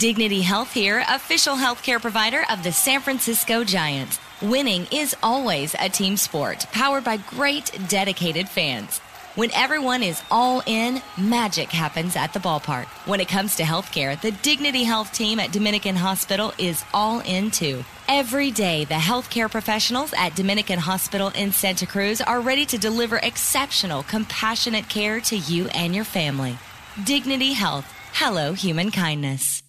Dignity Health here, official healthcare provider of the San Francisco Giants. Winning is always a team sport, powered by great, dedicated fans. When everyone is all in, magic happens at the ballpark. When it comes to healthcare, the Dignity Health team at Dominican Hospital is all in too. Every day, the healthcare professionals at Dominican Hospital in Santa Cruz are ready to deliver exceptional, compassionate care to you and your family. Dignity Health. Hello, human kindness.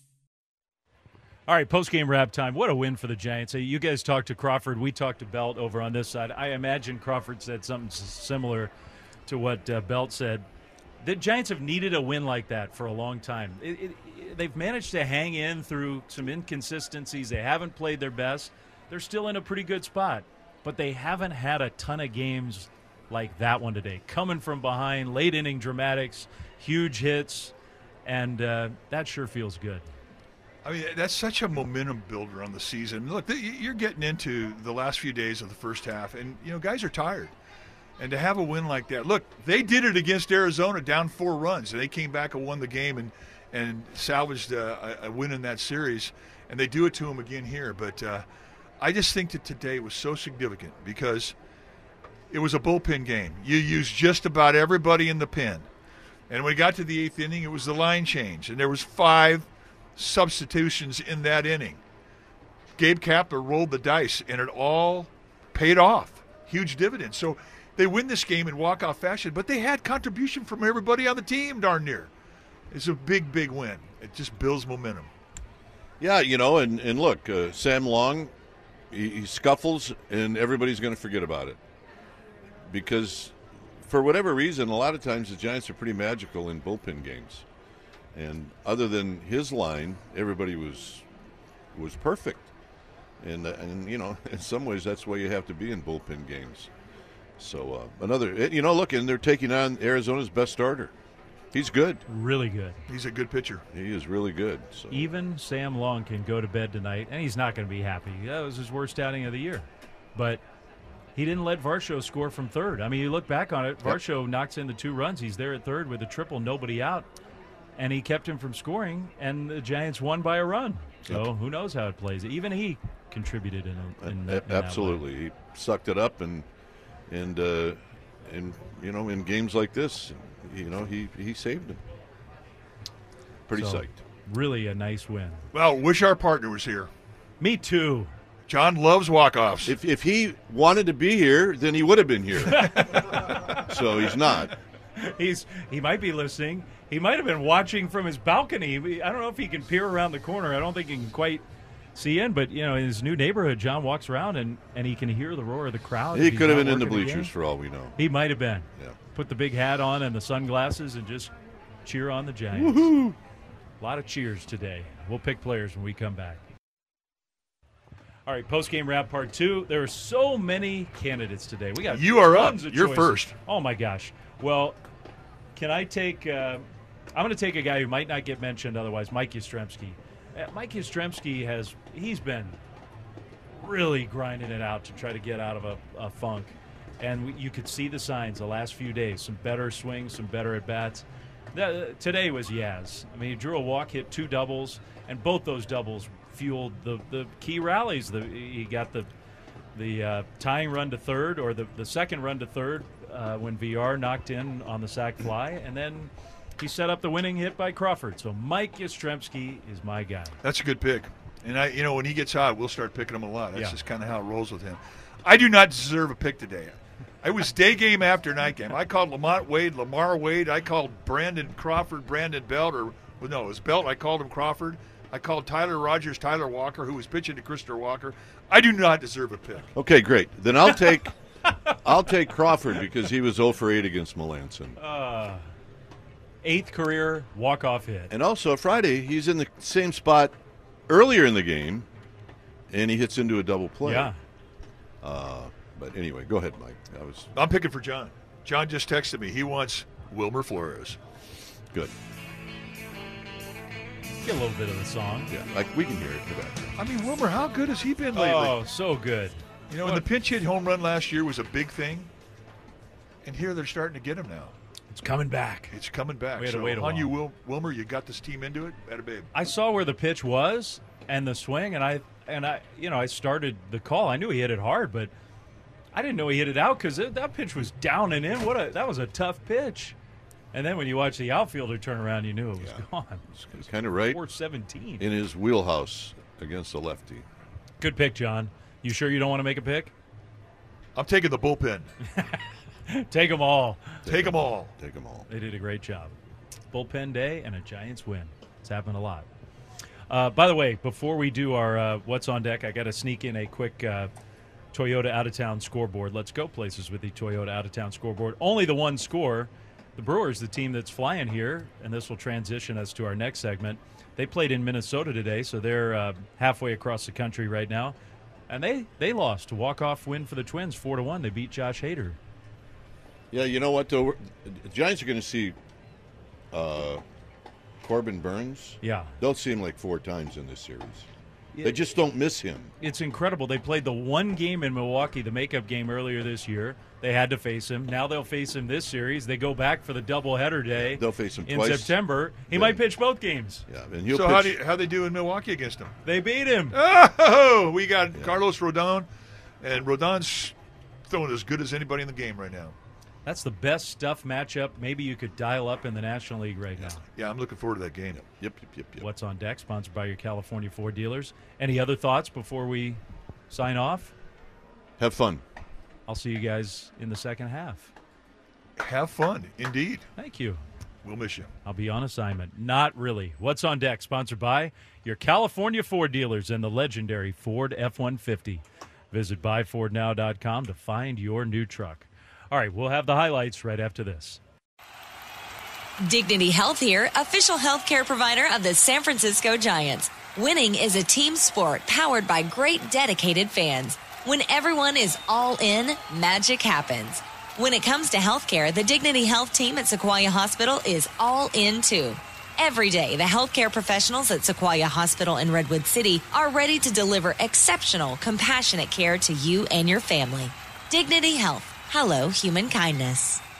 All right, post-game wrap time. What a win for the Giants. You guys talked to Crawford. We talked to Belt over on this side. I imagine Crawford said something similar to what Belt said. The Giants have needed a win like that for a long time. They've managed to hang in through some inconsistencies. They haven't played their best. They're still in a pretty good spot, but they haven't had a ton of games like that one today. Coming from behind, late-inning dramatics, huge hits, and that sure feels good. I mean, that's such a momentum builder on the season. Look, you're getting into the last few days of the first half, and, guys are tired. And to have a win like that, look, they did it against Arizona down 4 runs, and they came back and won the game and salvaged a win in that series, and they do it to them again here. But I just think that today was so significant because it was a bullpen game. You used just about everybody in the pen. And when we got to the 8th inning, it was the line change, and there was 5 substitutions in that inning. Gabe Kapler rolled the dice, and it all paid off. Huge dividends. So they win this game in walk-off fashion, but they had contribution from everybody on the team darn near. It's a big, big win. It just builds momentum. Yeah, and look, Sam Long, he scuffles, and everybody's going to forget about it. Because for whatever reason, a lot of times the Giants are pretty magical in bullpen games. And other than his line, everybody was perfect. And in some ways that's why you have to be in bullpen games. So look, and they're taking on Arizona's best starter. He's good. Really good. He's a good pitcher. He is really good. So. Even Sam Long can go to bed tonight, and he's not going to be happy. That was his worst outing of the year. But he didn't let Varsho score from third. I mean, you look back on it, Varsho knocks in the 2 runs. He's there at third with a triple, nobody out. And he kept him from scoring, and the Giants won by a run. So who knows how it plays. Even he contributed in absolutely. He sucked it up, and in games like this, he saved him. Pretty psyched. Really a nice win. Well, wish our partner was here. Me too. John loves walk-offs. If he wanted to be here, then he would have been here. So he's not. He might be listening. He might have been watching from his balcony. I don't know if he can peer around the corner. I don't think he can quite see in, but in his new neighborhood, John walks around and he can hear the roar of the crowd. He could have been in the bleachers for all we know. He might have been. Yeah. Put the big hat on and the sunglasses and just cheer on the Giants. Woohoo! A lot of cheers today. We'll pick players when we come back. All right, post-game wrap part 2. There are so many candidates today. We got you are up. You're choices. First. Oh my gosh. Well, can I take? I'm going to take a guy who might not get mentioned otherwise. Mike Yastrzemski. Mike Yastrzemski he's been really grinding it out to try to get out of a funk, and you could see the signs the last few days. Some better swings, some better at bats. Today was Yaz. I mean, he drew a walk, hit 2 doubles, and both those doubles fueled the key rallies. He got the tying run to third, or the second run to third when VR knocked in on the sac fly, and then he set up the winning hit by Crawford. So Mike Yastrzemski is my guy. That's a good pick. And when he gets hot, we'll start picking him a lot. That's just kind of how it rolls with him. I do not deserve a pick today. I was day game after night game. I called Lamont Wade, Lamar Wade. I called Brandon Crawford, Brandon Belt. It was Belt. I called him Crawford. I called Tyler Rogers, Tyler Walker, who was pitching to Christopher Walker. I do not deserve a pick. Okay, great. Then I'll take Crawford because he was 0 for 8 against Melanson. 8th career walk-off hit. And also Friday, he's in the same spot earlier in the game, and he hits into a double play. Yeah. But anyway, go ahead, Mike. I'm picking for John. John just texted me. He wants Wilmer Flores. Good. Get a little bit of the song. Yeah, we can hear it. I mean, Wilmer, how good has he been lately? Oh, so good. And the pinch hit home run last year was a big thing, and here they're starting to get him now. It's coming back. It's coming back. We had to so wait a on you, while. Wilmer, you got this team into it. Atta babe. I saw where the pitch was and the swing, and I started the call. I knew he hit it hard, but I didn't know he hit it out because that pitch was down and in. That was a tough pitch. And then when you watch the outfielder turn around, you knew it was gone. It's kind of right 417 in his wheelhouse against a lefty. Good pick, John. You sure you don't want to make a pick? I'm taking the bullpen. Take them all. Take them all. Take them all. They did a great job. Bullpen day and a Giants win. It's happened a lot. By the way, before we do our What's on Deck, I got to sneak in a quick Toyota out-of-town scoreboard. Let's go places with the Toyota out-of-town scoreboard. Only the one score. The Brewers, the team that's flying here, and this will transition us to our next segment. They played in Minnesota today, so they're halfway across the country right now. And they lost. A walk-off win for the Twins, 4-1. They beat Josh Hader. Yeah, you know what, though? The Giants are going to see Corbin Burns. Yeah. They'll see him like 4 times in this series. Yeah. They just don't miss him. It's incredible. They played the one game in Milwaukee, the makeup game earlier this year. They had to face him. Now they'll face him this series. They go back for the doubleheader day. They'll face him in twice. September. He might pitch both games. Yeah, and he'll So pitch. how they do in Milwaukee against him? They beat him. Oh, we got Carlos Rodon, and Rodon's throwing as good as anybody in the game right now. That's the best stuff matchup maybe you could dial up in the National League right now. Yeah, I'm looking forward to that game. Yep. What's on Deck, sponsored by your California Ford dealers. Any other thoughts before we sign off? Have fun. I'll see you guys in the second half. Have fun, indeed. Thank you. We'll miss you. I'll be on assignment. Not really. What's on Deck, sponsored by your California Ford dealers and the legendary Ford F-150. Visit buyfordnow.com to find your new truck. All right, we'll have the highlights right after this. Dignity Health here, official healthcare provider of the San Francisco Giants. Winning is a team sport powered by great dedicated fans. When everyone is all in, magic happens. When it comes to healthcare, the Dignity Health team at Sequoia Hospital is all in too. Every day, the healthcare professionals at Sequoia Hospital in Redwood City are ready to deliver exceptional, compassionate care to you and your family. Dignity Health. Hello, human kindness.